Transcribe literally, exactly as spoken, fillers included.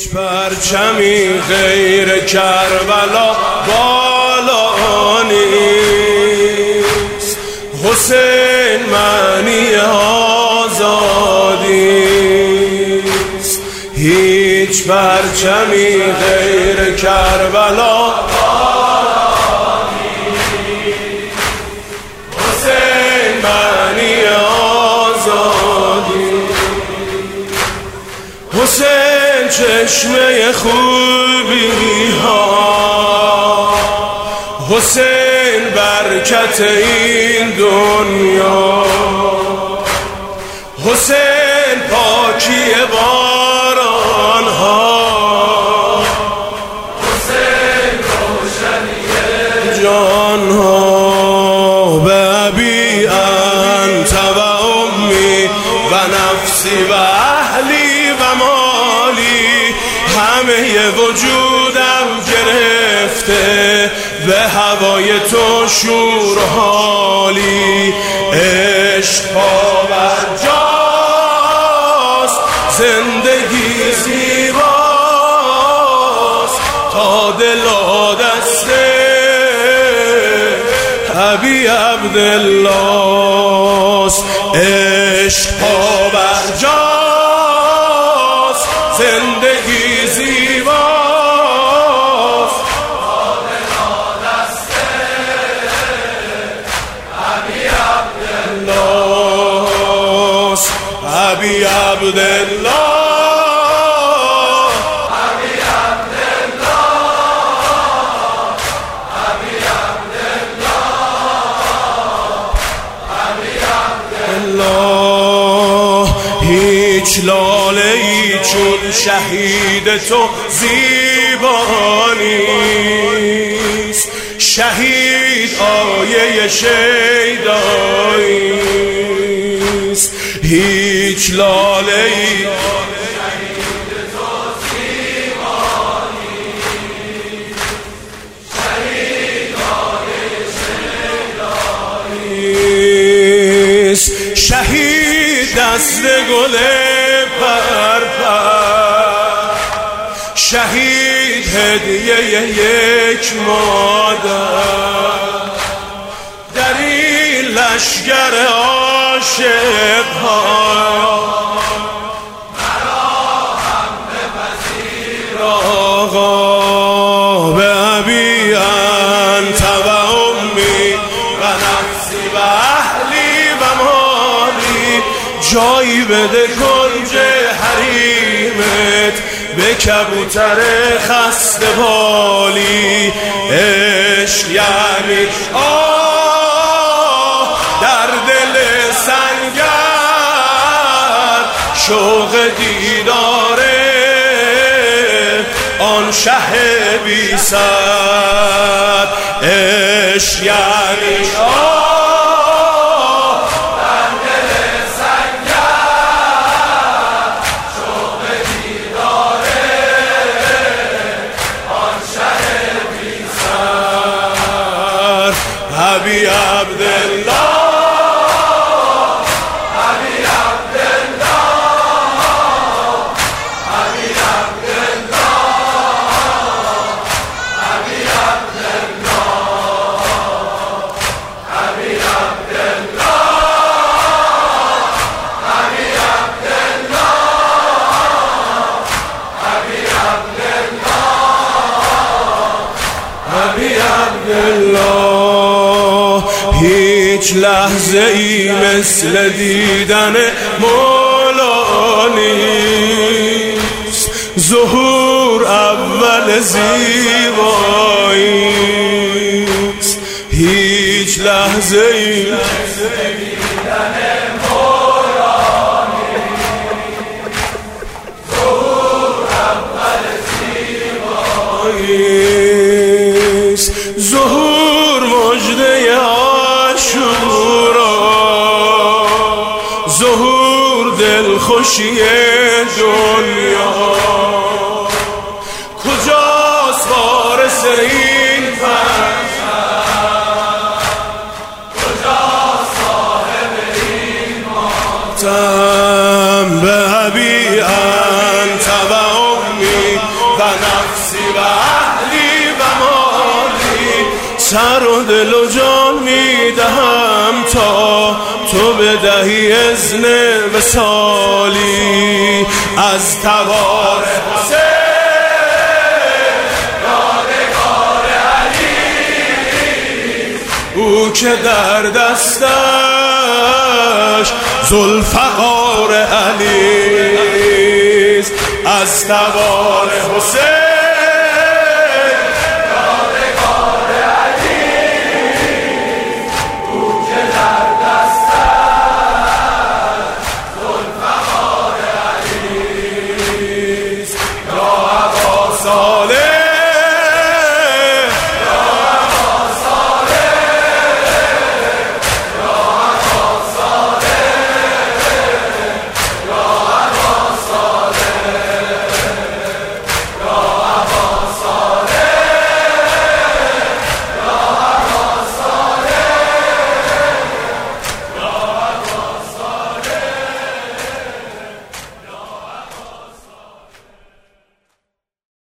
هیچ پرچمی غیر کربلا بالا نیست. حسین معنی آزادی است. هیچ پرچمی غیر کربلا بالا نیست. حسین معنی آزادی. حسین چشمه خوبی ها، حسین برکت این دنیا، حسین پاکی باران ها، حسین روشنی جان ها. به ابی انت و امی و نفسی و اهلی و مالی، همه وجودم گرفته به هوای تو شور حالی. عشق پابرجاست، زندگی زیباست، تا دل و دسته ابی عبدالله است. عشق پابرجاست، زندگی زیباست، تا دل و دسته ابی عبدالله است. ابی عبدالله، ابی عبدالله، ابی عبدالله، ابی عبدالله. هیچ لاله ای چون شهید تو زیبا نیست. شهید آیه شیدایی است. هیچ لاله ای شهید تو زیبا نیست. شهید آیه شیدایی است. شهید دست گل پرپر، شهید هدیه یک مادر، در این لشگر عاشق ها مرا هم بپذیر آقا. به ابی انت و امی و نفسی و اهلی و مالی، جایی بده کنج حریمت به کبوتر خسته بالی. عشق یعنی آه در دل سنگر، شوق دیداره آن شه بی سر. عشق یعنی آه ابی عبدالله، ابی عبدالله، ابی عبدالله، ابی عبدالله، ابی عبدالله، ابی عبدالله، ابی عبدالله. هیچ لحظه ای مثل دیدن مولا نیست. ظهور اول زیبایی است. هیچ لحظه ای مثل دیدن مولا نیست. ظهور اول زیبایی است. ظهور مژده ظهور دلخوشی دنیا. کجاست وارث این پرچم؟ کجاست صاحب این سر و دل و جان میدهم تا تو بدهی اذن وصالی. از تبار حسین یادگار علی، او که در دستش ذوالفقار علی. از تبار حسین